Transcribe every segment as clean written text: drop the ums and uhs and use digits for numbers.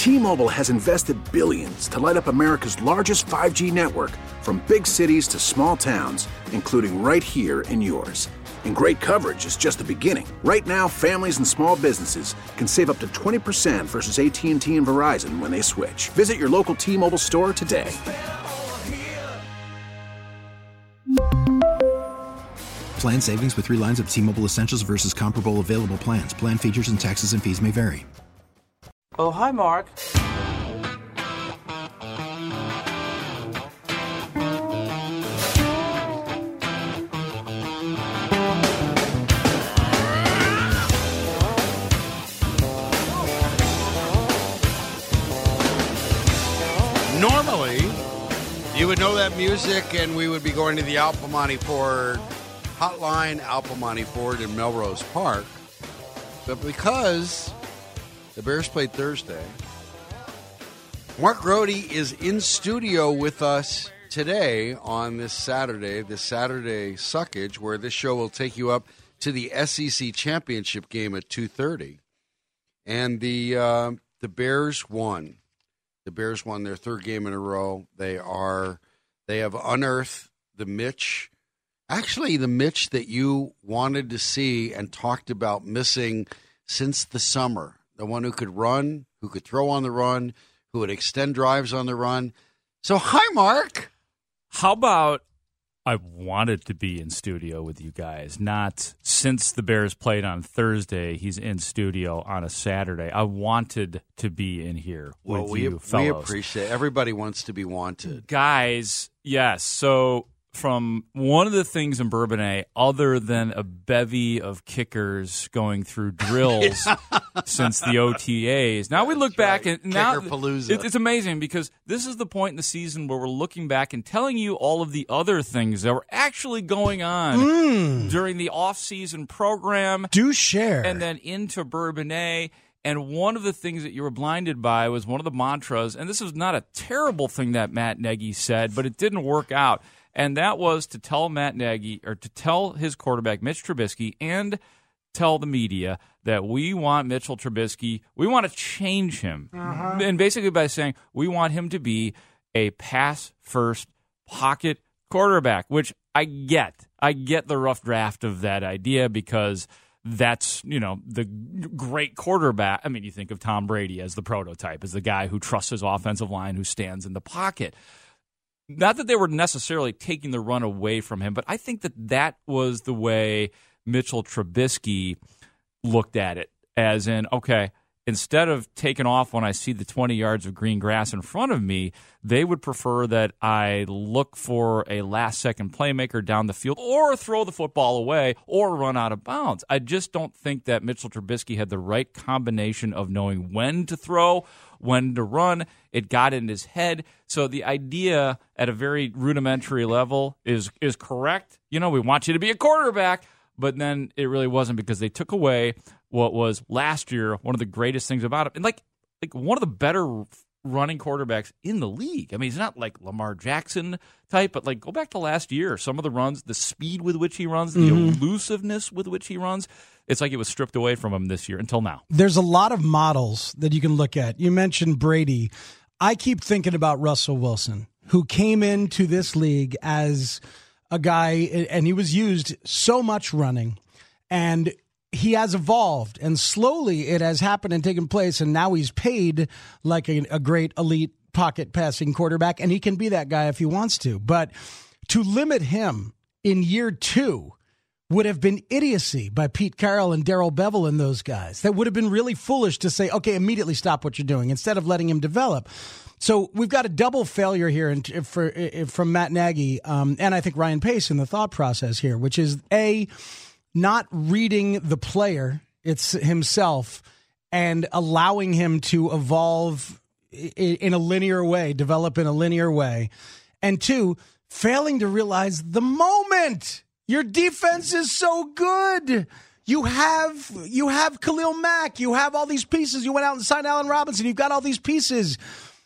T-Mobile has invested billions to light up America's largest 5G network, from big cities to small towns, including right here in yours. And great coverage is just the beginning. Right now, families and small businesses can save up to 20% versus AT&T and Verizon when they switch. Visit your local T-Mobile store today. Plan savings with 3 lines of T-Mobile Essentials versus comparable available plans. Plan features and taxes and fees may vary. Oh, hi, Mark. Normally, you would know that music and we would be going to the Al Piemonte Ford hotline, Al Piemonte Ford in Melrose Park. But because the Bears played Thursday, Mark Grote is in studio with us today on this Saturday Suckage, where this show will take you up to the SEC Championship game at 2:30. And the Bears won. The Bears won their 3rd game in a row. They have unearthed the Mitch that you wanted to see and talked about missing since the summer. The one who could run, who could throw on the run, who would extend drives on the run. So, hi, Mark. How about I wanted to be in studio with you guys, not since the Bears played on Thursday, he's in studio on a Saturday. I wanted to be in here with you fellows. We appreciate it. Everybody wants to be wanted. Guys, yes. So from one of the things in Bourbonnais, other than a bevy of kickers going through drills since the OTAs, now we look back and now it's amazing because this is the point in the season where we're looking back and telling you all of the other things that were actually going on during the off-season program. Do share. And then into Bourbonnais. And one of the things that you were blinded by was one of the mantras, and this was not a terrible thing that Matt Nagy said, but it didn't work out. And that was to tell Matt Nagy, or to tell his quarterback, Mitch Trubisky, and tell the media that we want Mitchell Trubisky, we want to change him. And basically by saying we want him to be a pass-first pocket quarterback, which I get. I get the rough draft of that idea because that's, the great quarterback. I mean, you think of Tom Brady as the prototype, as the guy who trusts his offensive line, who stands in the pocket. Not that they were necessarily taking the run away from him, but I think that was the way Mitchell Trubisky looked at it, as in, okay, instead of taking off when I see the 20 yards of green grass in front of me, they would prefer that I look for a last-second playmaker down the field or throw the football away or run out of bounds. I just don't think that Mitchell Trubisky had the right combination of knowing when to throw, when to run. It got in his head. So the idea at a very rudimentary level is correct. We want you to be a quarterback, but then it really wasn't because they took away what was last year one of the greatest things about him. And like one of the better running quarterbacks in the league. I mean, he's not like Lamar Jackson type, but go back to last year. Some of the runs, the speed with which he runs, the elusiveness with which he runs, it's like it was stripped away from him this year until now. There's a lot of models that you can look at. You mentioned Brady. I keep thinking about Russell Wilson, who came into this league as a guy, and he was used so much running, and he has evolved, and slowly it has happened and taken place, and now he's paid like a great elite pocket passing quarterback, and he can be that guy if he wants to. But to limit him in year 2 would have been idiocy by Pete Carroll and Darrell Bevell and those guys. That would have been really foolish to say, okay, immediately stop what you're doing instead of letting him develop. So we've got a double failure here from Matt Nagy and I think Ryan Pace in the thought process here, which is A, not reading the player, it's himself, and allowing him to evolve in a linear way, develop in a linear way. And 2, failing to realize the moment. Your defense is so good. You have Khalil Mack. You have all these pieces. You went out and signed Allen Robinson. You've got all these pieces.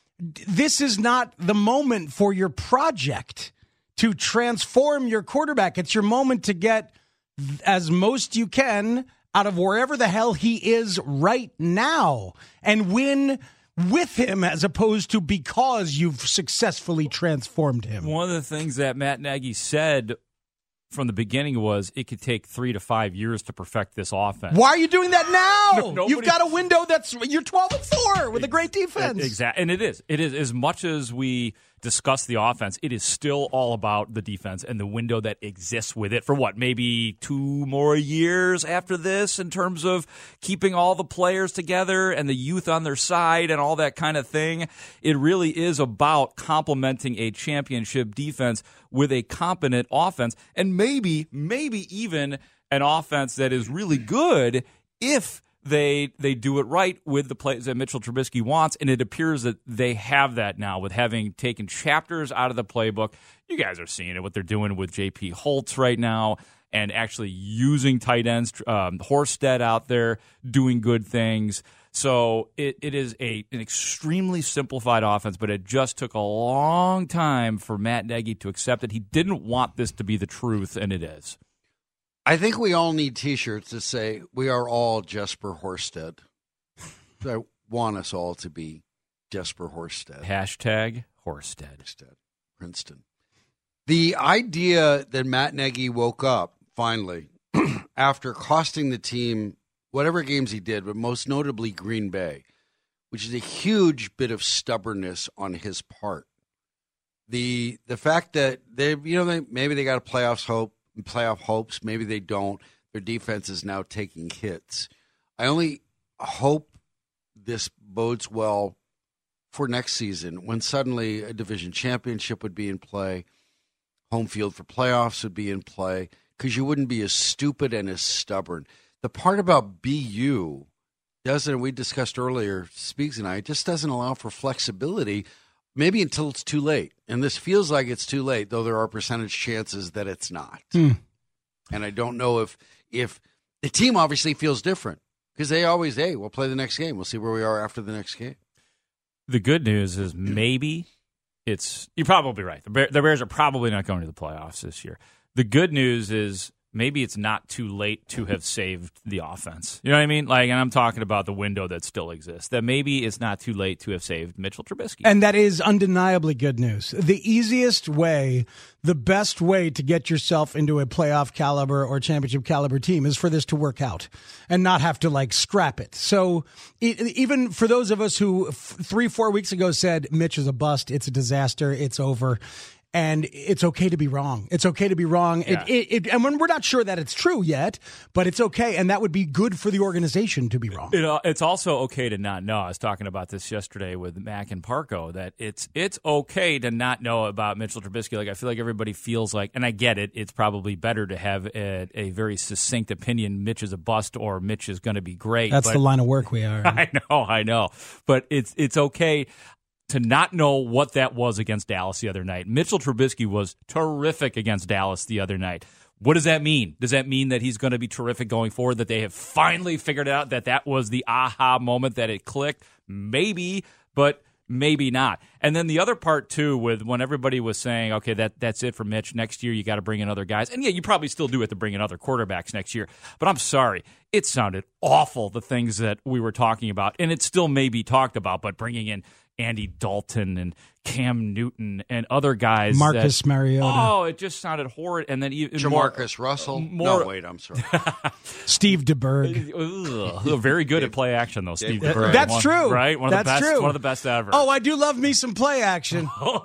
This is not the moment for your project to transform your quarterback. It's your moment to get as most you can out of wherever the hell he is right now and win with him as opposed to because you've successfully transformed him. One of the things that Matt Nagy said from the beginning was it could take 3 to 5 years to perfect this offense. Why are you doing that now? Nobody, you've got a window you're 12-4 with a great defense. Exactly. And it is as much as we discuss the offense, it is still all about the defense and the window that exists with it for maybe 2 more years after this in terms of keeping all the players together and the youth on their side and all that kind of thing. It really is about complementing a championship defense with a competent offense and maybe even an offense that is really good if they do it right with the plays that Mitchell Trubisky wants, and it appears that they have that now with having taken chapters out of the playbook. You guys are seeing it, what they're doing with J.P. Holtz right now and actually using tight ends, Horsted out there doing good things. So it is an extremely simplified offense, but it just took a long time for Matt Nagy to accept it. He didn't want this to be the truth, and it is. I think we all need T-shirts that say, we are all Jesper Horsted. I want us all to be Jesper Horsted. Hashtag Horsted. Princeton. The idea that Matt Nagy woke up, finally, after costing the team whatever games he did, but most notably Green Bay, which is a huge bit of stubbornness on his part. The fact that maybe they got a playoff hopes. Maybe they don't. Their defense is now taking hits. I only hope this bodes well for next season when suddenly a division championship would be in play, home field for playoffs would be in play, because you wouldn't be as stupid and as stubborn. The part about BU we discussed earlier, Speaks and I, it just doesn't allow for flexibility, maybe until it's too late. And this feels like it's too late, though there are percentage chances that it's not. And I don't know if the team obviously feels different because they always, we'll play the next game. We'll see where we are after the next game. The good news is maybe you're probably right. The Bears are probably not going to the playoffs this year. The good news is maybe it's not too late to have saved the offense. You know what I mean? And I'm talking about the window that still exists. That maybe it's not too late to have saved Mitchell Trubisky. And that is undeniably good news. The easiest way, the best way to get yourself into a playoff caliber or championship caliber team is for this to work out and not have to scrap it. So even for those of us who 3-4 weeks ago said Mitch is a bust, it's a disaster, it's over. And it's okay to be wrong. It's okay to be wrong. Yeah. And when we're not sure that it's true yet, but it's okay. And that would be good for the organization to be wrong. It's also okay to not know. I was talking about this yesterday with Mac and Parco, that it's okay to not know about Mitchell Trubisky. I feel like everybody feels like, and I get it, it's probably better to have a very succinct opinion. Mitch is a bust or Mitch is going to be great. That's the line of work we are. I know. But it's okay to not know what that was against Dallas the other night. Mitchell Trubisky was terrific against Dallas the other night. What does that mean? Does that mean that he's going to be terrific going forward, that they have finally figured out that was the aha moment, that it clicked? Maybe, but maybe not. And then the other part, too, with when everybody was saying, okay, that's it for Mitch. Next year you got to bring in other guys. And, yeah, you probably still do have to bring in other quarterbacks next year. But I'm sorry. It sounded awful, the things that we were talking about. And it still may be talked about, but bringing in Andy Dalton and Cam Newton and other guys. Marcus Mariota. Oh, it just sounded horrid. And then even Jamarcus Russell. No, wait, I'm sorry. Steve DeBerg. Very good at play action, though, Steve DeBerg. That's true. Right? One of That's the best. true. One of the best ever. Oh, I do love me some play action. Oh,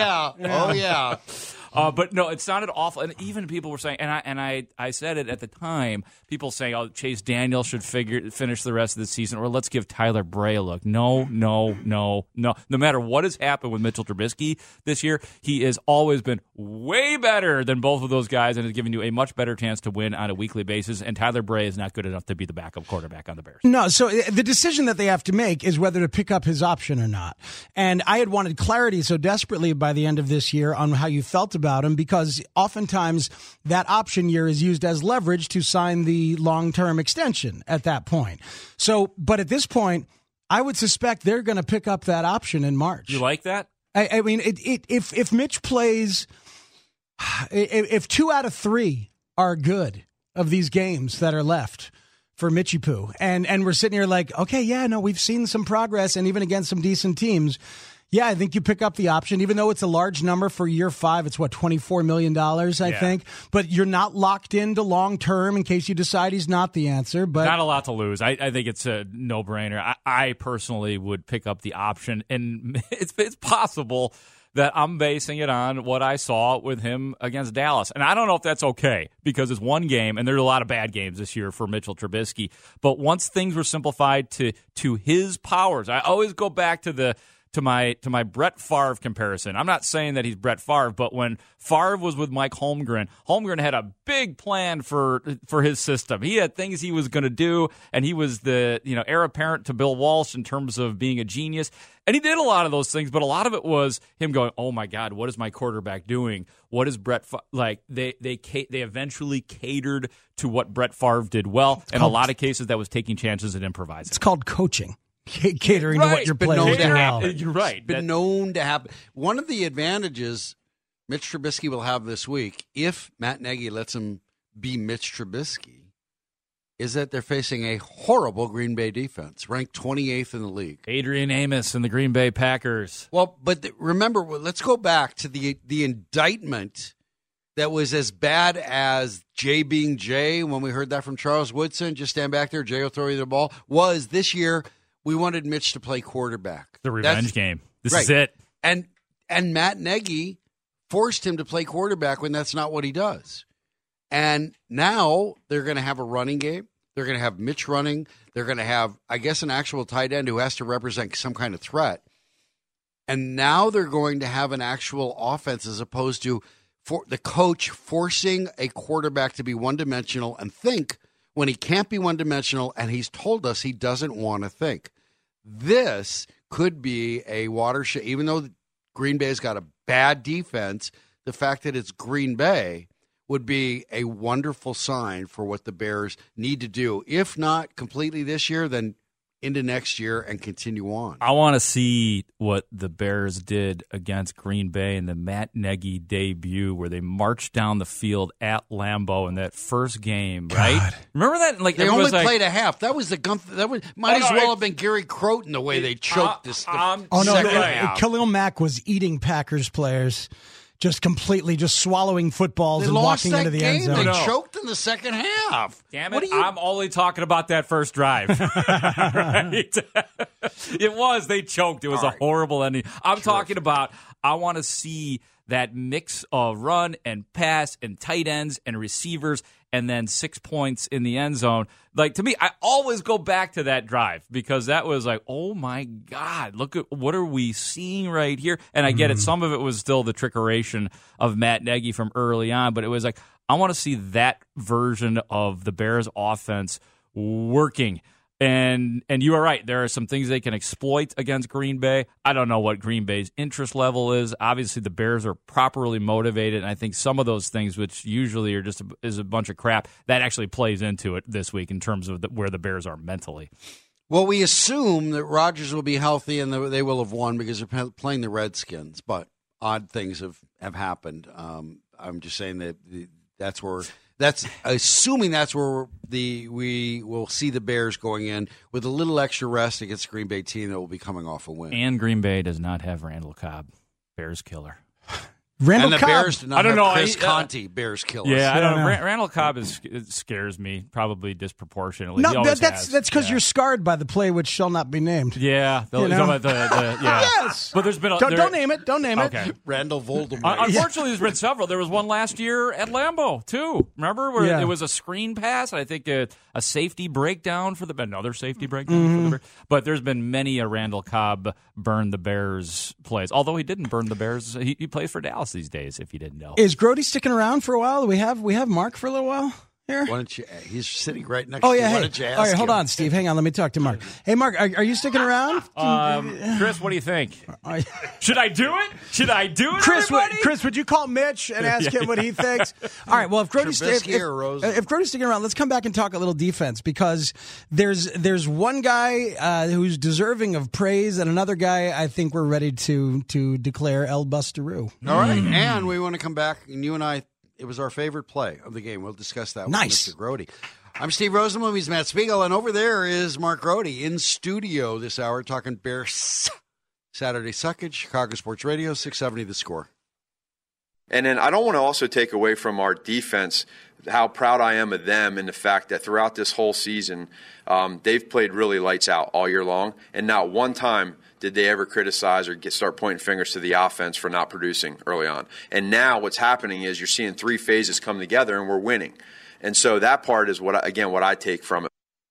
yeah. But no, it sounded awful, and even people were saying, and I said it at the time. People saying, "Oh, Chase Daniel should finish the rest of the season," or let's give Tyler Bray a look. No. No matter what has happened with Mitchell Trubisky this year, he has always been way better than both of those guys, and has given you a much better chance to win on a weekly basis. And Tyler Bray is not good enough to be the backup quarterback on the Bears. No, so the decision that they have to make is whether to pick up his option or not. And I had wanted clarity so desperately by the end of this year on how you felt about him, because oftentimes that option year is used as leverage to sign the long-term extension at that point. So, but at this point, I would suspect they're going to pick up that option in March. You like that? I mean, if Mitch plays, if 2 out of 3 are good of these games that are left for Mitchie Poo. And we're sitting here like, okay, yeah, no, we've seen some progress, and even against some decent teams. Yeah, I think you pick up the option, even though it's a large number for year 5. It's $24 million, I think. But you're not locked into long term in case you decide he's not the answer. But not a lot to lose. I think it's a no brainer. I personally would pick up the option, and it's possible that I'm basing it on what I saw with him against Dallas. And I don't know if that's okay, because it's one game, and there are a lot of bad games this year for Mitchell Trubisky. But once things were simplified to his powers, I always go back to my Brett Favre comparison. I'm not saying that he's Brett Favre, but when Favre was with Mike Holmgren had a big plan for his system. He had things he was going to do, and he was the heir apparent to Bill Walsh in terms of being a genius. And he did a lot of those things, but a lot of it was him going, "Oh my God, what is my quarterback doing? What is Brett Favre?" Like they eventually catered to what Brett Favre did well. In a lot of cases, that was taking chances and improvising. It's called coaching. Catering to what your players do well. You're right. It's been known to happen. One of the advantages Mitch Trubisky will have this week, if Matt Nagy lets him be Mitch Trubisky, is that they're facing a horrible Green Bay defense, ranked 28th in the league. Adrian Amos and the Green Bay Packers. Well, but remember, let's go back to the indictment that was as bad as Jay being Jay, when we heard that from Charles Woodson, just stand back there, Jay will throw you the ball, was this year we wanted Mitch to play quarterback. The revenge game. This right. is it. And Matt Nagy forced him to play quarterback when that's not what he does. And now they're going to have a running game. They're going to have Mitch running. They're going to have, I guess, an actual tight end who has to represent some kind of threat. And now they're going to have an actual offense, as opposed to for the coach forcing a quarterback to be one-dimensional and think when he can't be one-dimensional, and he's told us he doesn't want to think. This could be a watershed. Even though Green Bay's got a bad defense, the fact that it's Green Bay would be a wonderful sign for what the Bears need to do. If not completely this year, then into next year and continue on. I want to see what the Bears did against Green Bay in the Matt Nagy debut, where they marched down the field at Lambeau in that first game, right? God. Remember that? Like they only played a half. That was the might as well have been Gary Crowton the way they choked this. Khalil Mack was eating Packers players. Just completely swallowing footballs and walking into the end zone. They choked in the second half. Damn it, I'm only talking about that first drive. Right? It was. They choked. It was a horrible ending. I'm talking about, I want to see that mix of run and pass and tight ends and receivers, and then 6 points in the end zone. Like, to me, I always go back to that drive, because that was like, oh my God, look at what are we seeing right here. And I get it. Some of it was still the trickeration of Matt Nagy from early on, but it was like, I want to see that version of the Bears offense working. And you are right. There are some things they can exploit against Green Bay. I don't know what Green Bay's interest level is. Obviously, the Bears are properly motivated, and I think some of those things, which usually are just is a bunch of crap, that actually plays into it this week in terms of where the Bears are mentally. Well, we assume that Rodgers will be healthy and they will have won because they're playing the Redskins, but odd things have happened. I'm just saying that that's where. That's assuming that's where we will see the Bears going in with a little extra rest against the Green Bay team that will be coming off a win. And Green Bay does not have Randall Cobb, Bears killer. Randall and the Cobb. Bears do not have Chris Conte, Bears killer. Yeah, I don't know. Randall Cobb it scares me, probably disproportionately. No, that's because you're scarred by the play which shall not be named. Yeah, Yes, but there's been don't name it. Don't name it. Randall Voldemort. Unfortunately, there's been several. There was one last year at Lambeau too. Remember where it was a screen pass? I think a safety breakdown for another safety breakdown for the Bears. But there's been many a Randall Cobb burn the Bears plays. Although he didn't burn the Bears, he plays for Dallas these days, if you didn't know. Is Grody sticking around for a while? We have Mark for a little while here? Why don't you? He's sitting right next to you. Why don't you ask all right, hold him? on, Steve. Hang on. Let me talk to Mark. Hey, Mark, are you sticking around? Chris, what do you think? Should I do it? Chris, would you call Mitch and ask him what he thinks? All right, well, if Grody's sticking around, let's come back and talk a little defense, because there's one guy who's deserving of praise and another guy I think we're ready to declare El Busteroo. All right, and we want to come back, and you and I, it was our favorite play of the game. We'll discuss that with Mr. Grody. I'm Steve Rosenblum. He's Matt Spiegel. And over there is Mark Rohde in studio this hour talking Bears. Saturday Suckage, Chicago Sports Radio, 670 The Score. And then I don't want to also take away from our defense how proud I am of them and the fact that throughout this whole season, they've played really lights out all year long. And not one time did they ever criticize or start pointing fingers to the offense for not producing early on. And now what's happening is you're seeing three phases come together and we're winning. And so that part is what I take from it.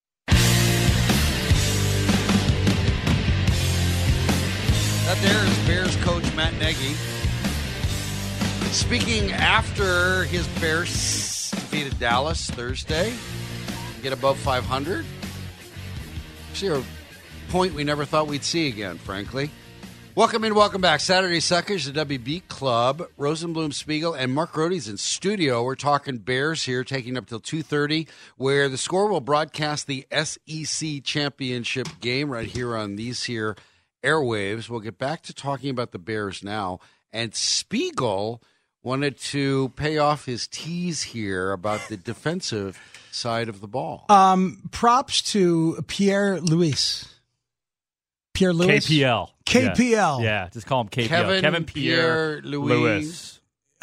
That there is Bears coach Matt Nagy speaking after his Bears defeated Dallas Thursday. Get above 500. See a point we never thought we'd see again, frankly. Welcome in, welcome back. Saturday Suckers, the WB Club. Rosenblum, Spiegel, and Mark Rohde's in studio. We're talking Bears here, taking up till 2:30, where the Score will broadcast the SEC Championship game right here on these here airwaves. We'll get back to talking about the Bears now. And Spiegel wanted to pay off his tease here about the defensive side of the ball. Props to Pierre Louis. KPL. KPL. Just call him KPL. Kevin Pierre Louis.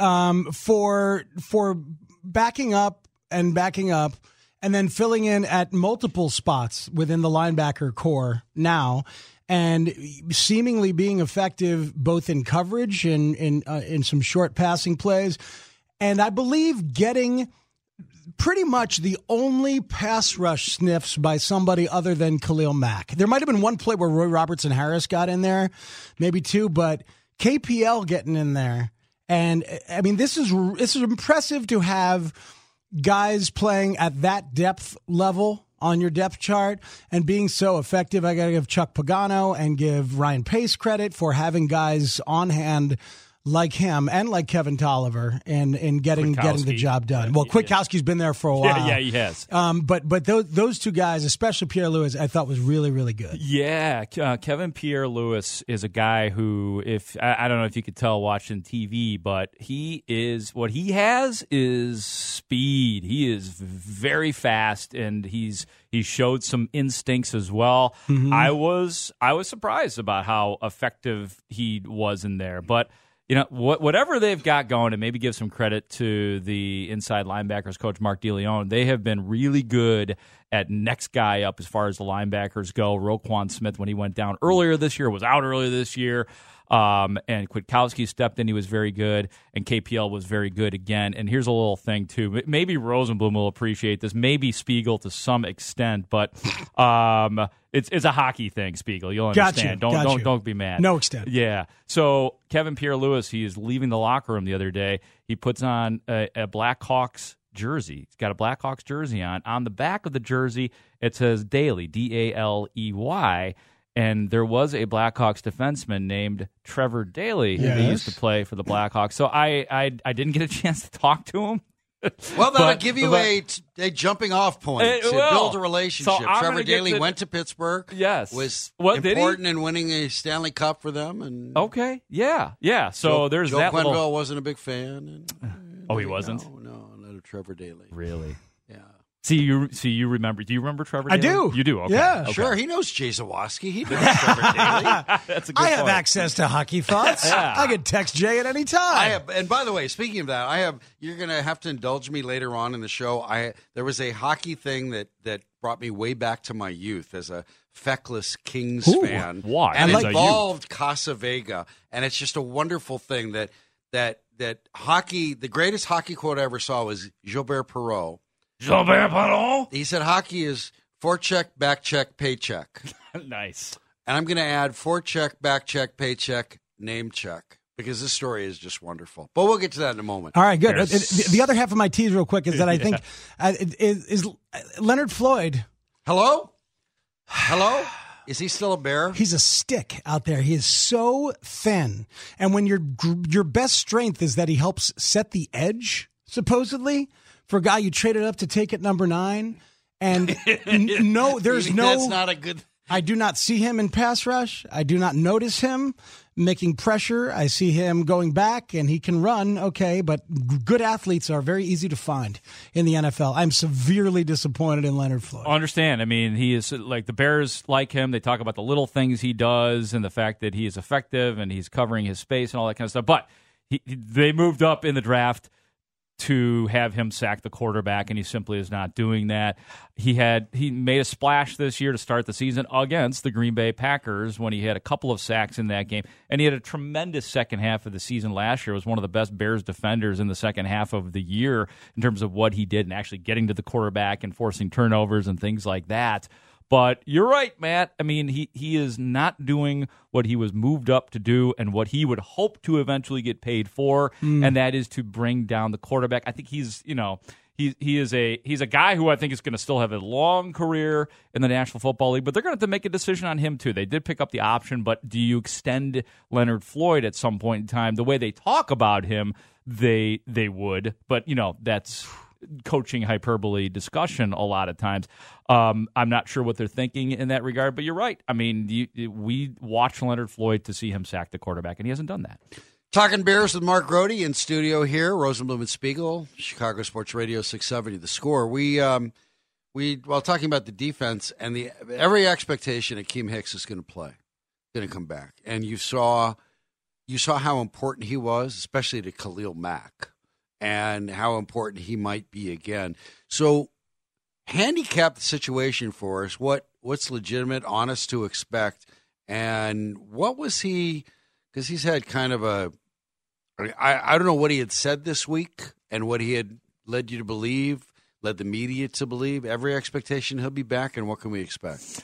For backing up, and then filling in at multiple spots within the linebacker core now, and seemingly being effective both in coverage and in some short passing plays. And I believe getting pretty much the only pass rush sniffs by somebody other than Khalil Mack. There might have been one play where Roy Robertson Harris got in there, maybe two, but KPL getting in there. And I mean, this is impressive to have guys playing at that depth level on your depth chart and being so effective. I got to give Chuck Pagano and give Ryan Pace credit for having guys on hand like him and like Kevin Tolliver in getting the job done. Well, Kwiatkowski's been there for a while. Yeah, he has. But those two guys, especially Pierre Louis, I thought was really, really good. Yeah, Kevin Pierre Louis is a guy who, if I don't know if you could tell watching TV, but what he has is speed. He is very fast, and he showed some instincts as well. Mm-hmm. I was surprised about how effective he was in there, but. You know, whatever they've got going, and maybe give some credit to the inside linebackers coach, Mark DeLeon, they have been really good at next guy up as far as the linebackers go. Roquan Smith, when he went down earlier this year, was out earlier this year. And Kwiatkowski stepped in. He was very good. And KPL was very good again. And here's a little thing, too. Maybe Rosenblum will appreciate this. Maybe Spiegel to some extent. But it's a hockey thing, Spiegel. You'll understand. Don't be mad. No extent. Yeah. So Kevin Pierre Louis, he is leaving the locker room the other day. He puts on a Blackhawks jersey. He's got a Blackhawks jersey on. On the back of the jersey, it says Daly, D-A-L-E-Y. And there was a Blackhawks defenseman named Trevor Daly who used to play for the Blackhawks. So I didn't get a chance to talk to him. Well, that'll give you a jumping off point to build a relationship. So Trevor Daly went to Pittsburgh. Yes. Was important in winning a Stanley Cup for them. And okay. Yeah. So there's that. Joe Quenneville wasn't a big fan. He wasn't? No, not of Trevor Daly. Really? Yeah. See, you remember? Do you remember Trevor Daly? I do. You do? Okay. Yeah. Okay. Sure, he knows Jay Zawoski. He knows Trevor Daly. That's a good I have point. access to hockey thoughts. Yeah. I can text Jay at any time. I have, and by the way, speaking of that, you're going to have to indulge me later on in the show. There was a hockey thing that brought me way back to my youth as a feckless Kings fan. Why? And it involved Casa Vega, and it's just a wonderful thing that hockey. The greatest hockey quote I ever saw was Gilbert Perreault. Gilbert Perreault? He said hockey is forecheck, backcheck, paycheck. Nice. And I'm going to add forecheck, backcheck, paycheck, name check, because this story is just wonderful. But we'll get to that in a moment. All right, good. The other half of my tease real quick is that I think is Leonard Floyd. Hello? Is he still a Bear? He's a stick out there. He is so thin. And when your best strength is that he helps set the edge, supposedly, for a guy you traded up to take at number 9. And there's no. That's not a good. I do not see him in pass rush. I do not notice him making pressure. I see him going back, and he can run, okay, but good athletes are very easy to find in the NFL. I'm severely disappointed in Leonard Floyd. I understand. I mean, he is like the Bears like him. They talk about the little things he does and the fact that he is effective and he's covering his space and all that kind of stuff. But they moved up in the draft to have him sack the quarterback, and he simply is not doing that. He made a splash this year to start the season against the Green Bay Packers when he had a couple of sacks in that game, and he had a tremendous second half of the season last year. He was one of the best Bears defenders in the second half of the year in terms of what he did and actually getting to the quarterback and forcing turnovers and things like that. But you're right, Matt. I mean, he is not doing what he was moved up to do and what he would hope to eventually get paid for, and that is to bring down the quarterback. I think he's a guy who I think is going to still have a long career in the National Football League, but they're going to have to make a decision on him too. They did pick up the option, but do you extend Leonard Floyd at some point in time? The way they talk about him, they would, but that's coaching hyperbole discussion a lot of times. I'm not sure what they're thinking in that regard, but you're right. I mean, we watch Leonard Floyd to see him sack the quarterback, and he hasn't done that. Talking Bears with Mark Grote in studio here, Rosenblum and Spiegel, Chicago Sports Radio 670, The Score. While talking about the defense and every expectation Akeem Hicks is going to play, going to come back, and you saw how important he was, especially to Khalil Mack, and how important he might be again. So handicap the situation for us. What's legitimate, honest to expect, and what was he – because he's had kind of I don't know what he had said this week and what he had led you to believe, led the media to believe. Every expectation he'll be back, and what can we expect?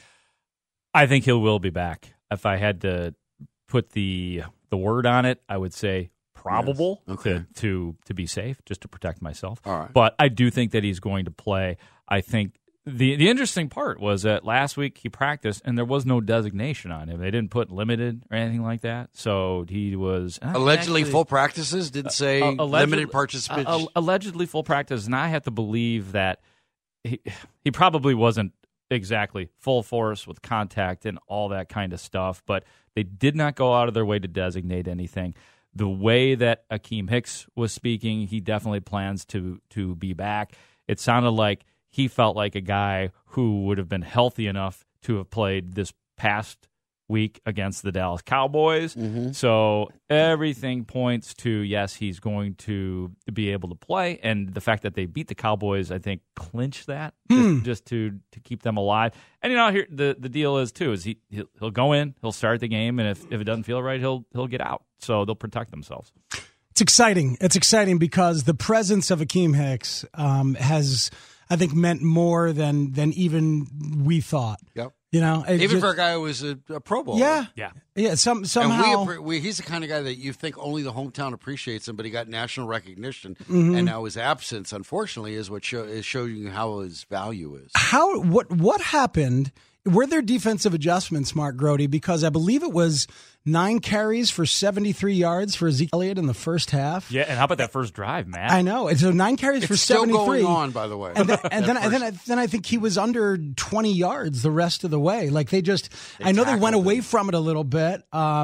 I think he will be back. If I had to put the word on it, I would say probable. Yes. Okay. to be safe, just to protect myself. All right. But I do think that he's going to play. I think the interesting part was that last week he practiced and there was no designation on him. They didn't put limited or anything like that. So he was allegedly full practices. Didn't say limited participation. Allegedly full practice, and I have to believe that he probably wasn't exactly full force with contact and all that kind of stuff. But they did not go out of their way to designate anything. The way that Akeem Hicks was speaking, he definitely plans to be back. It sounded like he felt like a guy who would have been healthy enough to have played this past week against the Dallas Cowboys. Mm-hmm. So everything points to, yes, he's going to be able to play. And the fact that they beat the Cowboys, I think, clinched that just to keep them alive. And, here the deal is, too, is he'll go in, he'll start the game, and if it doesn't feel right, he'll get out. So they'll protect themselves. It's exciting. It's exciting because the presence of Akeem Hicks has, I think, meant more than even we thought. Yep. Even for a guy who was a Pro Bowler. Yeah. Somehow he's the kind of guy that you think only the hometown appreciates him, but he got national recognition, and now his absence, unfortunately, is what is showing you how his value is. What happened? Were there defensive adjustments, Mark Grote? Because I believe it was 9 carries for 73 yards for Ezekiel Elliott in the first half. Yeah, and how about that first drive, man? I know. So 9 carries for 73. It's still going on, by the way. And then I think he was under 20 yards the rest of the way. Like they went away from it a little bit,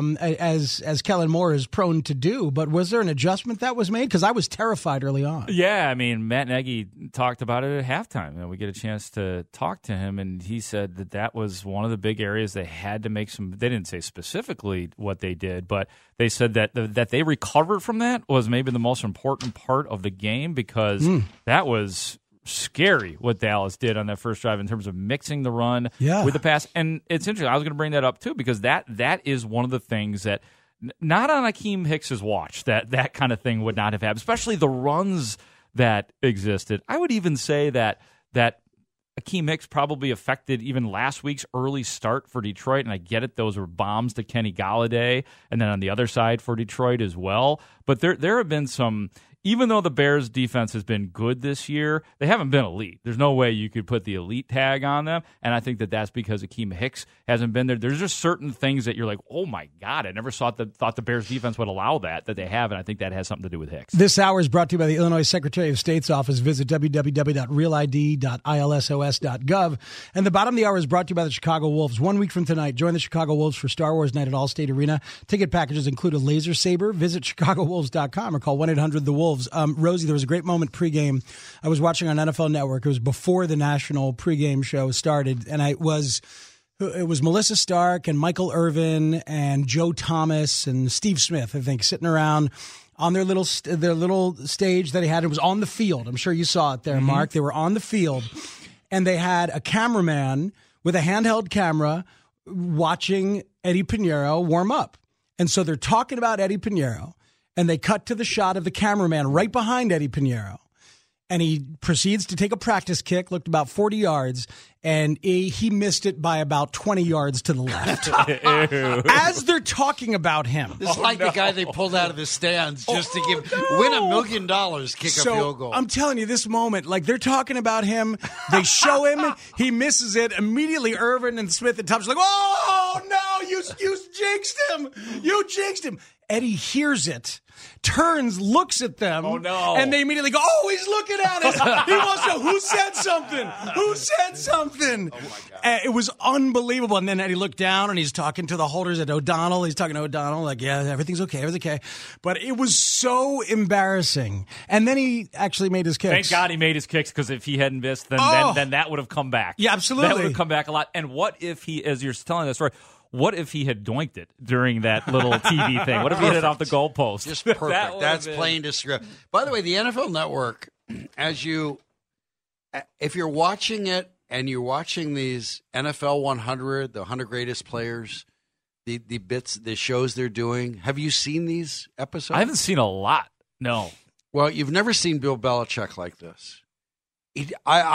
as Kellen Moore is prone to do. But was there an adjustment that was made? Because I was terrified early on. Yeah, I mean, Matt Nagy talked about it at halftime. We get a chance to talk to him, and he said that was one of the big areas they had to make some. They didn't say specifically what they did, but they said that that they recovered from that was maybe the most important part of the game because that was scary what Dallas did on that first drive in terms of mixing the run with the pass. And it's interesting. I was going to bring that up too because that is one of the things that not on Akeem Hicks's watch that kind of thing would not have happened, especially the runs that existed. I would even say that Akeem Hicks probably affected even last week's early start for Detroit, and I get it, those were bombs to Kenny Golladay, and then on the other side for Detroit as well. But there have been some even though the Bears defense has been good this year, they haven't been elite. There's no way you could put the elite tag on them, and I think that that's because Akeem Hicks hasn't been there. There's just certain things that you're like, oh my God, I never thought the Bears defense would allow that they have, and I think that has something to do with Hicks. This hour is brought to you by the Illinois Secretary of State's office. Visit www.realid.ilsos.gov. And the bottom of the hour is brought to you by the Chicago Wolves. 1 week from tonight, join the Chicago Wolves for Star Wars Night at Allstate Arena. Ticket packages include a laser saber. Visit ChicagoWolves.com or call 1-800-THE-WOLVES. Rosie, there was a great moment pregame. I was watching on NFL Network. It was before the national pregame show started, and it was Melissa Stark and Michael Irvin and Joe Thomas and Steve Smith, I think, sitting around on their little stage that they had. It was on the field. I'm sure you saw it there, Mark. They were on the field, and they had a cameraman with a handheld camera watching Eddie Pinheiro warm up. And so they're talking about Eddie Pinheiro, and they cut to the shot of the cameraman right behind Eddie Pinheiro. And he proceeds to take a practice kick, looked about 40 yards, and he missed it by about 20 yards to the left. As they're talking about him. This is the guy they pulled out of the stands just to win $1 million, kick a field goal. I'm telling you, this moment, like they're talking about him, they show him, he misses it. Immediately, Irvin and Smith and Thomas are like, oh, no, you jinxed him. You jinxed him. Eddie hears it, turns, looks at them, and they immediately go, oh, he's looking at us. He wants to know who said something. Who said something? Oh, my God. It was unbelievable. And then Eddie looked down, and he's talking to the holders at O'Donnell. He's talking to O'Donnell, like, yeah, everything's okay, everything's okay. But it was so embarrassing. And then he actually made his kicks. Thank God he made his kicks, because if he hadn't missed, then that would have come back. Yeah, absolutely. That would have come back a lot. And what if he, as you're telling that story, what if he had doinked it during that little TV thing? What if he hit it off the goalpost? Just perfect. That's plain to script. By the way, the NFL Network, if you're watching it and you're watching these NFL 100, the 100 greatest players, the bits, the shows they're doing, have you seen these episodes? I haven't seen a lot. No. Well, you've never seen Bill Belichick like this. It's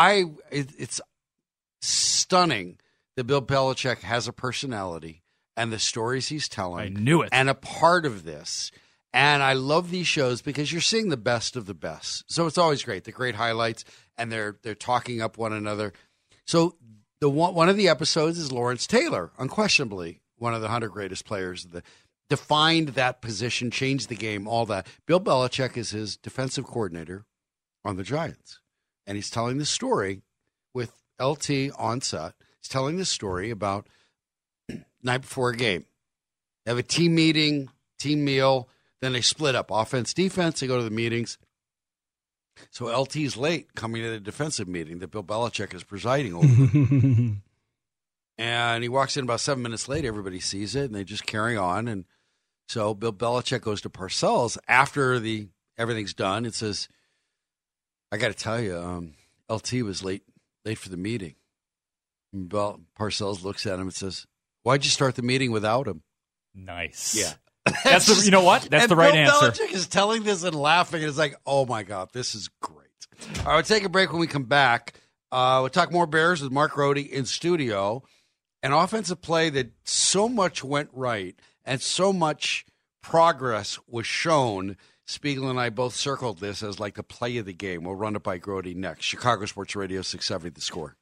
stunning that Bill Belichick has a personality and the stories he's telling. I knew it. And a part of this. And I love these shows because you're seeing the best of the best. So it's always great, the great highlights, and they're talking up one another. So one of the episodes is Lawrence Taylor, unquestionably one of the 100 greatest players. Defined that position, changed the game, all that. Bill Belichick is his defensive coordinator on the Giants. And he's telling the story with LT on set. He's telling this story about night before a game. They have a team meeting, team meal, then they split up. Offense, defense, they go to the meetings. So LT's late coming to the defensive meeting that Bill Belichick is presiding over. And he walks in about 7 minutes late. Everybody sees it, and they just carry on. And so Bill Belichick goes to Parcells after everything's done. It says, I got to tell you, LT was late for the meeting. Parcells looks at him and says, why'd you start the meeting without him? Nice. Yeah. You know what? That's the right Bill answer. Belichick is telling this and laughing, and it's like, oh, my God, this is great. All right, we'll take a break. When we come back, we'll talk more Bears with Mark Rohde in studio. An offensive play that so much went right and so much progress was shown. Spiegel and I both circled this as like the play of the game. We'll run it by Rohde next. Chicago Sports Radio 670, The Score.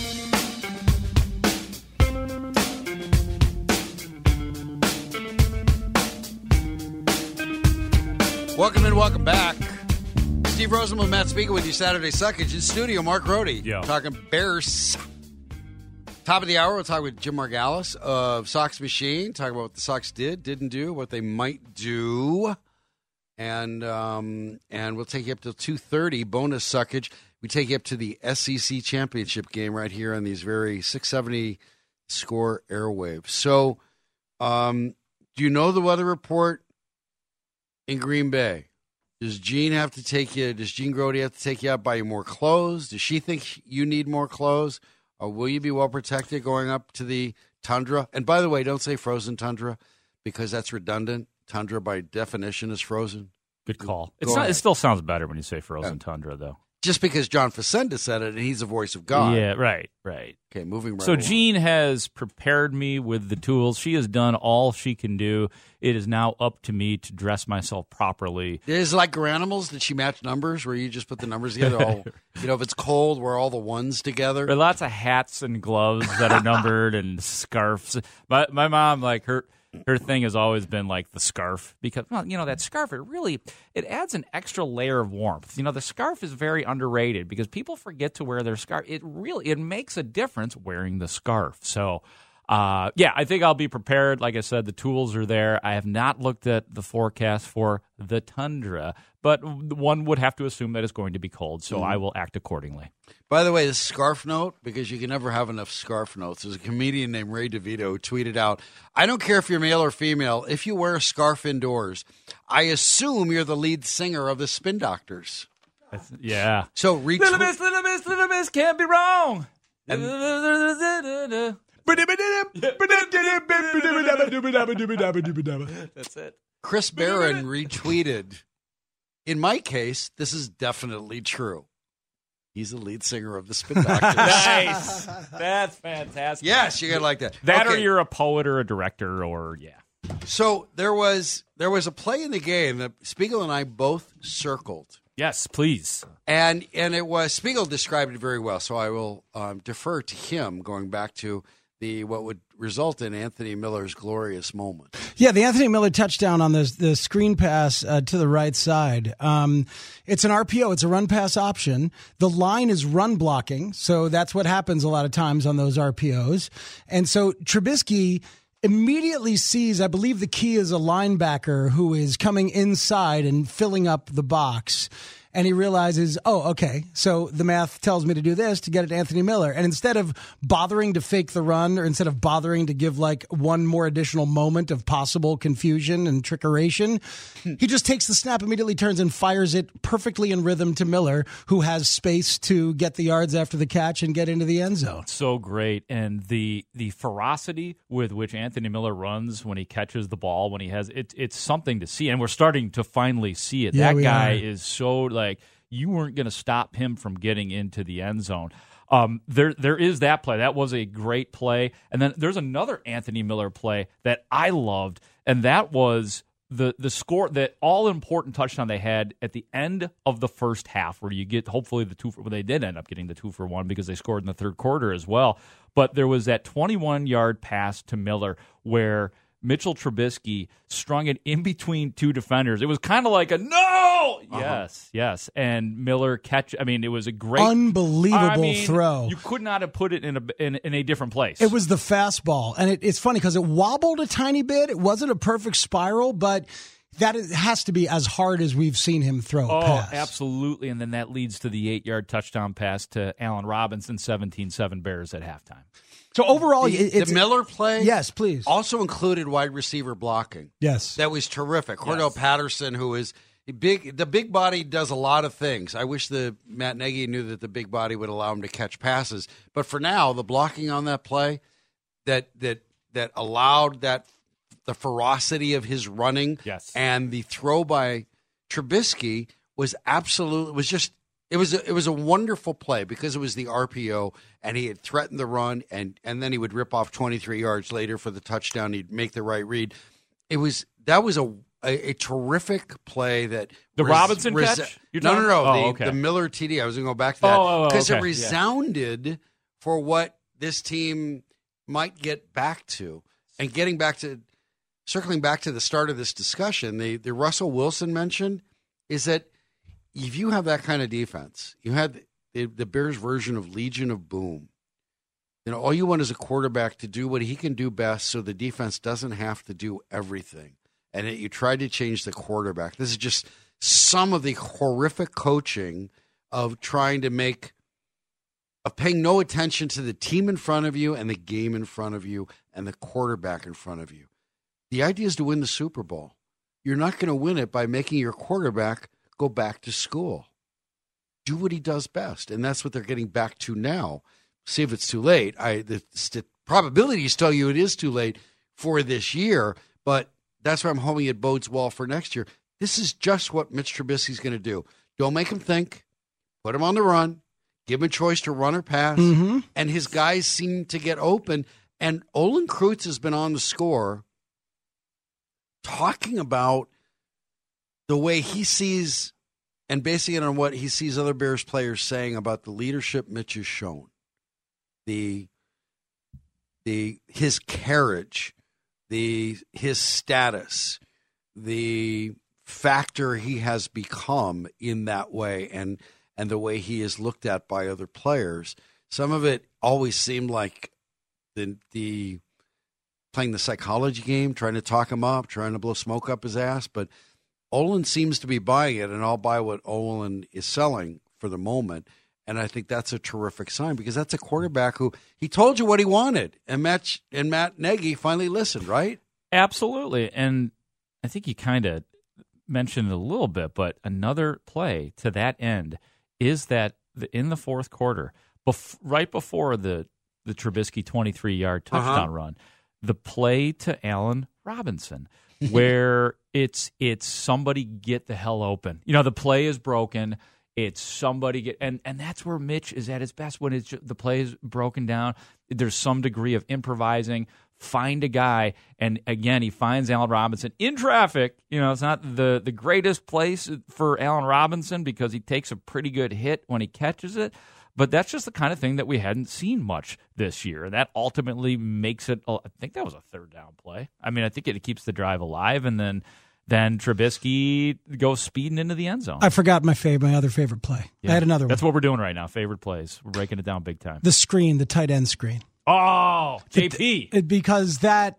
Welcome in, welcome back. Steve Rosenbloom, Matt Spiegel with you Saturday Suckage in studio. Mark Rohde talking Bears. Top of the hour, we'll talk with Jim Margallis of Sox Machine. Talk about what the Sox didn't do, what they might do. And we'll take you up till 2:30, bonus Suckage. We take you up to the SEC Championship game right here on these very 670 Score airwaves. So do you know the weather report in Green Bay? Does Gene Grohde have to take you out, buy you more clothes? Does she think you need more clothes? Or will you be well protected going up to the tundra? And by the way, don't say frozen tundra because that's redundant. Tundra by definition is frozen. Good call. It still sounds better when you say frozen tundra, though. Just because John Facenda said it, and he's the voice of God. Yeah, right. Okay, moving right So along. Jean has prepared me with the tools. She has done all she can do. It is now up to me to dress myself properly. Is it like Garanimals? Did she match numbers where you just put the numbers together? All, if it's cold, wear all the ones together? There are lots of hats and gloves that are numbered and scarves. My mom, like her thing has always been like the scarf because, well, that scarf, it adds an extra layer of warmth. The scarf is very underrated because people forget to wear their scarf. It makes a difference wearing the scarf. So, I think I'll be prepared. Like I said, the tools are there. I have not looked at the forecast for the tundra, but one would have to assume that it's going to be cold, so I will act accordingly. By the way, the scarf note, because you can never have enough scarf notes. There's a comedian named Ray DeVito who tweeted out, I don't care if you're male or female, if you wear a scarf indoors, I assume you're the lead singer of the Spin Doctors. Yeah. So Little Miss, can't be wrong. And- That's it. Chris Barron retweeted, in my case, this is definitely true. He's the lead singer of the Spin Doctors. Nice. That's fantastic. Yes, you're going to like that. That Okay. or you're a poet or a director or, So there was a play in the game that Spiegel and I both circled. Yes, please. And it was, Spiegel described it very well, so I will defer to him going back to what would result in Anthony Miller's glorious moment. Yeah, the Anthony Miller touchdown on the screen pass to the right side. It's an RPO. It's a run pass option. The line is run blocking, so that's what happens a lot of times on those RPOs. And so Trubisky immediately sees, I believe the key is a linebacker who is coming inside and filling up the box. And he realizes, oh, okay, so the math tells me to do this to get it to Anthony Miller. And instead of bothering to fake the run or instead of bothering to give like one more additional moment of possible confusion and trickeration, he just takes the snap, immediately turns and fires it perfectly in rhythm to Miller, who has space to get the yards after the catch and get into the end zone. So great. And the ferocity with which Anthony Miller runs when he catches the ball, when he has it's something to see. And we're starting to finally see it. Yeah, that guy are. is so like you weren't going to stop him from getting into the end zone. There is that play. That was a great play. And then there's another Anthony Miller play that I loved, and that was the score, that all-important touchdown they had at the end of the first half, where you get hopefully the two for, well, they did end up getting the 2-for-1 because they scored in the third quarter as well. But there was that 21-yard pass to Miller where Mitchell Trubisky strung it in between two defenders. It was kind of like a no! Yes. And Miller it was a great... Unbelievable throw. You could not have put it in a different place. It was the fastball. And it's funny because it wobbled a tiny bit. It wasn't a perfect spiral, but has to be as hard as we've seen him throw a pass. Oh, absolutely. And then that leads to the 8-yard touchdown pass to Allen Robinson, 17-7 Bears at halftime. So overall, the Miller play, yes, please, also included wide receiver blocking. Yes, that was terrific. Cordell Patterson, who is the big body, does a lot of things. I wish Matt Nagy knew that the big body would allow him to catch passes. But for now, the blocking on that play that allowed the ferocity of his running, and the throw by Trubisky was It was a wonderful play because it was the RPO, and he had threatened the run, and then he would rip off 23 yards later for the touchdown. He'd make the right read. That was a terrific play. That the Robinson catch? No. The Miller TD. I was going to go back to that because it resounded for what this team might get back to, and circling back to the start of this discussion. The Russell Wilson mentioned is that. If you have that kind of defense, you had the Bears version of Legion of Boom. All you want is a quarterback to do what he can do best so the defense doesn't have to do everything. And you try to change the quarterback. This is just some of the horrific coaching of trying to paying no attention to the team in front of you and the game in front of you and the quarterback in front of you. The idea is to win the Super Bowl. You're not going to win it by making your quarterback go back to school. Do what he does best. And that's what they're getting back to now. See if it's too late. The probabilities tell you it is too late for this year, but that's why I'm hoping it bodes well for next year. This is just what Mitch Trubisky's going to do. Don't make him think. put him on the run, give him a choice to run or pass, and his guys seem to get open. And Olin Kreutz has been on the score talking about the way he sees and basing it on what he sees other Bears players saying about the leadership Mitch has shown, his carriage, his status, the factor he has become in that way, and the way he is looked at by other players. Some of it always seemed like the playing the psychology game, trying to talk him up, trying to blow smoke up his ass, but Olin seems to be buying it, and I'll buy what Olin is selling for the moment. And I think that's a terrific sign because that's a quarterback who he told you what he wanted, and Matt Nagy finally listened, right? Absolutely. And I think you kind of mentioned it a little bit, but another play to that end is that in the fourth quarter, right before the Trubisky 23-yard touchdown run, the play to Allen Robinson, where it's somebody get the hell open. The play is broken. It's somebody get and that's where Mitch is at his best when the play is broken down. There's some degree of improvising. Find a guy, and again, he finds Allen Robinson in traffic. It's not the greatest place for Allen Robinson because he takes a pretty good hit when he catches it. But that's just the kind of thing that we hadn't seen much this year. And that ultimately makes it, I think that was a third down play. I mean, I think it keeps the drive alive, and then Trubisky goes speeding into the end zone. I forgot my other favorite play. Yeah. I had another one. That's what we're doing right now, favorite plays. We're breaking it down big time. The tight end screen. Oh, JP. Because that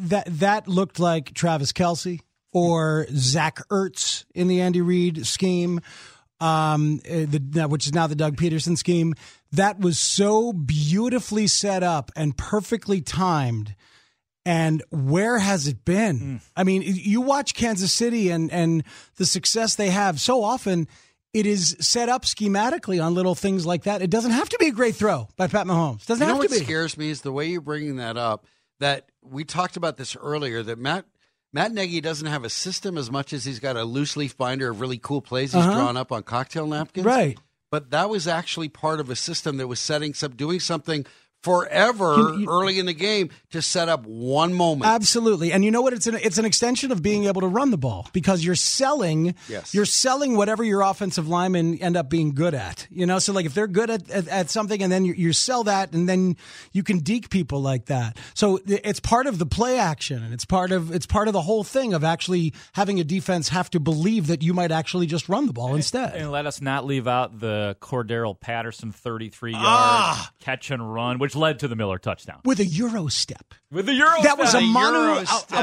looked like Travis Kelce or Zach Ertz in the Andy Reid scheme. Which is now the Doug Peterson scheme. That was so beautifully set up and perfectly timed. And where has it been? I mean, you watch Kansas City and the success they have. So often it is set up schematically on little things like that. It doesn't have to be a great throw by Pat Mahomes. Doesn't have to be. What scares me is the way you're bringing that up. That we talked about this earlier. That Matt Nagy doesn't have a system as much as he's got a loose leaf binder of really cool plays he's drawn up on cocktail napkins. Right. But that was actually part of a system that was doing something forever early in the game to set up one moment. Absolutely. And you know what? It's an extension of being able to run the ball because you're selling whatever your offensive linemen end up being good at. So like if they're good at something and then you sell that and then you can deke people like that. So it's part of the play action and it's part of the whole thing of actually having a defense have to believe that you might actually just run the ball instead. And let us not leave out the Cordero Patterson 33-yard catch and run, which led to the Miller touchdown. With a Euro step. That was a Manu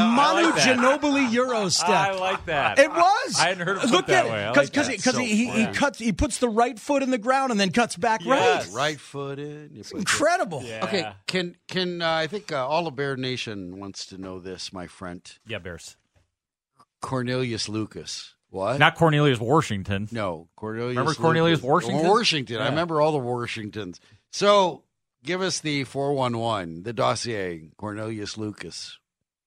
Ginobili Euro step. I like that. It was. I hadn't heard it put that way. Because he puts the right foot in the ground and then cuts back right. Right foot in. It's incredible. Yeah. Okay, can I think all of Bear Nation wants to know this, my friend. Yeah, Bears. Cornelius Lucas. What? Not Cornelius Washington. No, Cornelius. Remember Cornelius Washington? Washington. Yeah. I remember all the Washingtons. So give us the 411, the dossier, Cornelius Lucas.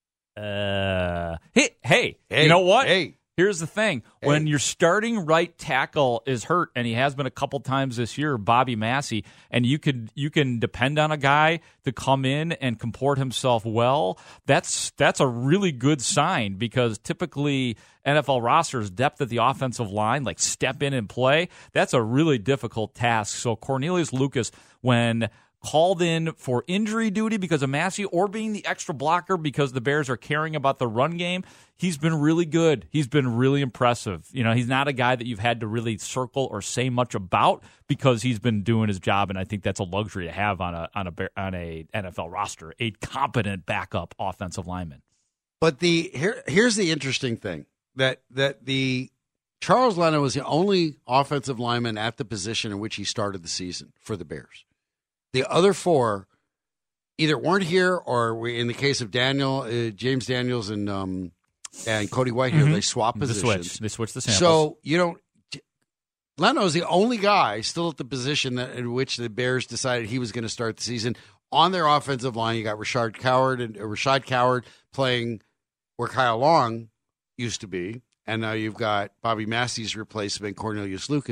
Hey, you know what? Hey. Here's the thing. When your starting right tackle is hurt, and he has been a couple times this year, Bobby Massey, and you can depend on a guy to come in and comport himself well, that's a really good sign because typically NFL rosters, depth at the offensive line, like step in and play, that's a really difficult task. So Cornelius Lucas, when called in for injury duty because of Massey or being the extra blocker because the Bears are caring about the run game, he's been really good. He's been really impressive. He's not a guy that you've had to really circle or say much about because he's been doing his job, and I think that's a luxury to have on a NFL roster, a competent backup offensive lineman. But here's the interesting thing that the Charles Leno was the only offensive lineman at the position in which he started the season for the Bears. The other four either weren't here or in the case of James Daniels and Cody Whitehair, they swapped positions. They switched the samples. So, Leno's the only guy still at the position in which the Bears decided he was going to start the season. On their offensive line, you got Rashad Coward playing where Kyle Long used to be. And now you've got Bobby Massey's replacement, Cornelius Lucas,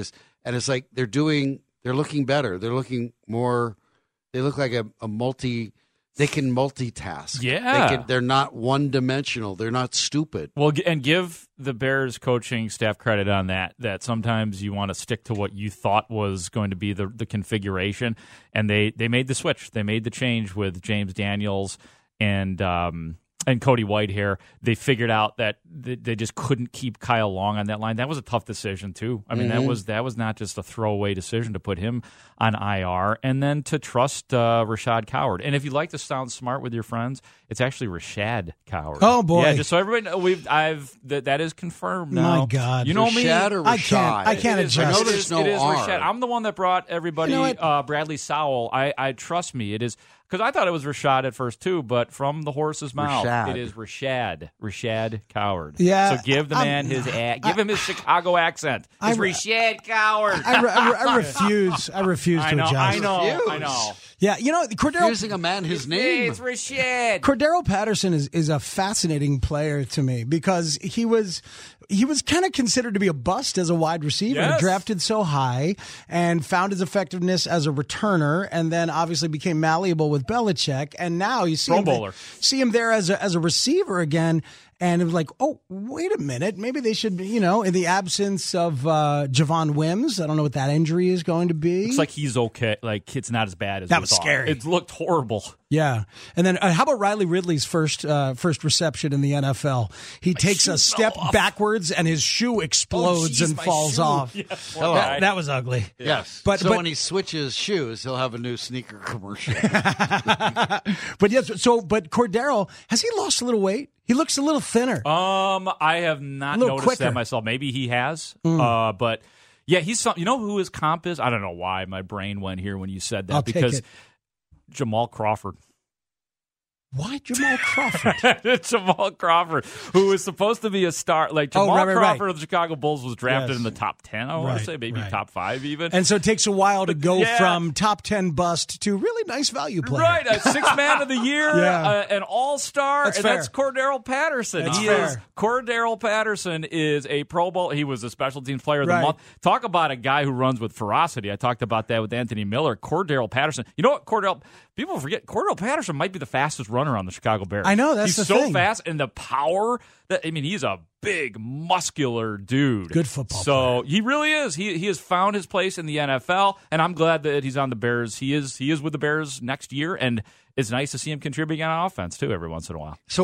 and it's like they're looking better. They're looking more. They look like a multi. They can multitask. Yeah. They're not one-dimensional. They're not stupid. Well, and give the Bears coaching staff credit on that sometimes you want to stick to what you thought was going to be the configuration, and they made the switch. They made the change with James Daniels and Cody Whitehair. They figured out that they just couldn't keep Kyle Long on that line. That was a tough decision, too. I mean, that was not just a throwaway decision to put him on IR and then to trust Rashad Coward. And if you like to sound smart with your friends, it's actually Rashad Coward. Oh, boy. Yeah, just so everybody knows, that is confirmed now. My God. You know Rashad me? or Rashad? I can't adjust. I know there's no it is R. Rashad. I'm the one that brought everybody Bradley Sowell. I trust me. It is because I thought it was Rashad at first too, but from the horse's mouth, it is Rashad Coward. Yeah, so give the man give him his Chicago accent. It's Rashad Coward. I refuse. I refuse to adjust. I know. Yeah, Cordero. Using a man his name. It's Rashad. Cordero Patterson is a fascinating player to me because he was kind of considered to be a bust as a wide receiver, drafted so high and found his effectiveness as a returner, and then obviously became malleable with Belichick, and now you see him there as a receiver again. And it was like, oh, wait a minute. Maybe they should, in the absence of Javon Wims, I don't know what that injury is going to be. Looks like he's okay. Like, it's not as bad as that was scary. It looked horrible. Yeah. And then how about Riley Ridley's first reception in the NFL? He takes a step backwards and his shoe explodes and falls off. Yes. That was ugly. Yes. But when he switches shoes, he'll have a new sneaker commercial. But Cordero, has he lost a little weight? He looks a little thinner. I have not noticed that myself. Maybe he has. But yeah, he's you know who his comp is? I don't know why my brain went here when you said that. I'll because take it. Jamal Crawford. Why Jamal Crawford? Jamal Crawford, who was supposed to be a star. Like Jamal Crawford of the Chicago Bulls was drafted in the top 10, I want to say, maybe top 5 even. And so it takes a while to go from top 10 bust to really nice value player. Right, a sixth man of the year, an all-star, that's fair. That's Cordero Patterson. Cordero Patterson is a Pro Bowl. He was a special teams player of the month. Talk about a guy who runs with ferocity. I talked about that with Anthony Miller. Cordero Patterson. You know what, people forget, Cordero Patterson might be the fastest runner on the Chicago Bears. I know, that's he's the thing. He's so fast, and the power he's a big, muscular dude. Good football player. He really is. He has found his place in the NFL, and I'm glad that he's on the Bears. He is with the Bears next year, and it's nice to see him contributing on offense too every once in a while. So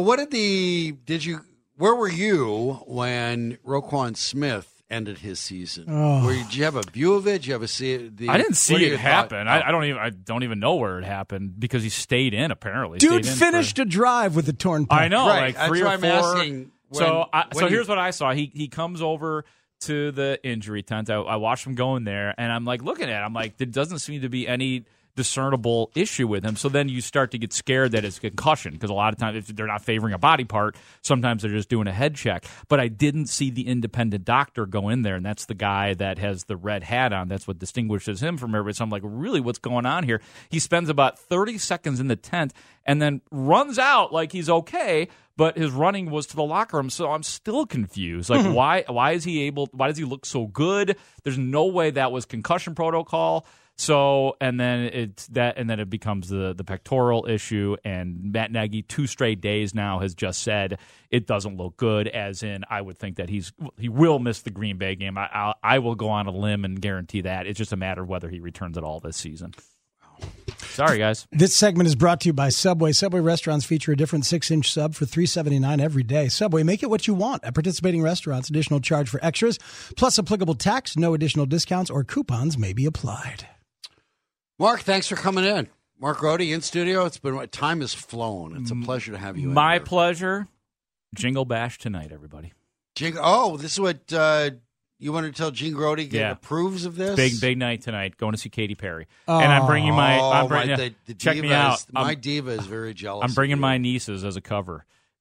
where were you when Roquan Smith ended his season? Did you have a view of it? Did you ever see it? I didn't see it happen. I don't even know where it happened because he stayed in. Apparently, dude finished a drive with a torn pec. I know, right. like 3 or 4. I'm asking. So here's what I saw. He comes over to the injury tent. I watched him go in there, and I'm like looking at it. I'm like, there doesn't seem to be any discernible issue with him. So then you start to get scared that it's concussion because a lot of times if they're not favoring a body part, sometimes they're just doing a head check. But I didn't see the independent doctor go in there, and that's the guy that has the red hat on. That's what distinguishes him from everybody. So I'm like, really, what's going on here? He spends about 30 seconds in the tent and then runs out like he's okay, but his running was to the locker room. So I'm still confused. Like, why does he look so good? There's no way that was concussion protocol. So, and then it becomes the pectoral issue, and Matt Nagy 2 straight days now has just said it doesn't look good, as in I would think that he will miss the Green Bay game. I will go on a limb and guarantee that. It's just a matter of whether he returns at all this season. Sorry, guys. This segment is brought to you by Subway. Subway restaurants feature a different 6-inch sub for $3.79 every day. Subway, make it what you want. At participating restaurants, additional charge for extras, plus applicable tax, no additional discounts or coupons may be applied. Mark, thanks for coming in. Mark Rohde in studio. Time has flown. It's a pleasure to have you in. My pleasure. Jingle Bash tonight, everybody. This is what you want to tell Gene Grote approves of this? Big night tonight. Going to see Katy Perry. And I'm bringing my... the check divas, me out. My diva is very jealous. I'm bringing my nieces as a cover.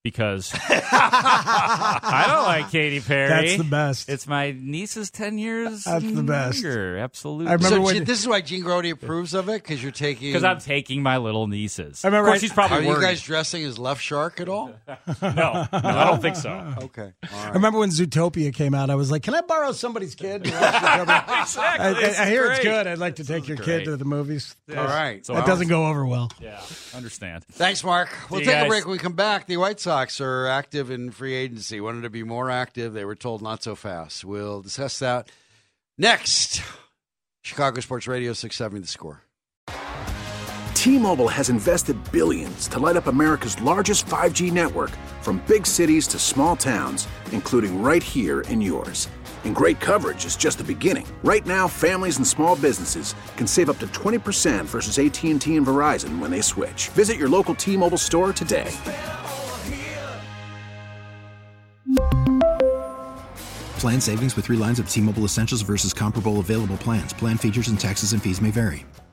because I don't like Katy Perry. That's the best. It's my niece's 10 years. That's the best. Younger. Absolutely. I remember So this is why Gene Grody approves of it, because you're taking. Because I'm taking my little nieces. I remember of course, she's probably Are you worried. guys dressing as Left Shark at all? No, I don't think so. Okay. All I right. remember when Zootopia came out, I was like, can I borrow somebody's kid? To watch Zootopia? Exactly. I hear it's Great. good. I'd like to take your great. kid to the movies. All right. So That doesn't go over well. Yeah, understand. Thanks, Mark. We'll you take a guys. break. When we come back, the White Sox are active in free agency. Wanted to be more active. They were told not so fast. We'll discuss that next. Chicago Sports Radio 670 The Score. T-Mobile has invested billions to light up America's largest 5G network, from big cities to small towns, including right here in yours. And great coverage is just the beginning. Right now, families and small businesses can save up to 20% versus AT&T and Verizon when they switch. Visit your local T-Mobile store today. Plan savings with 3 lines of T-Mobile Essentials versus comparable available plans. Plan features and taxes and fees may vary.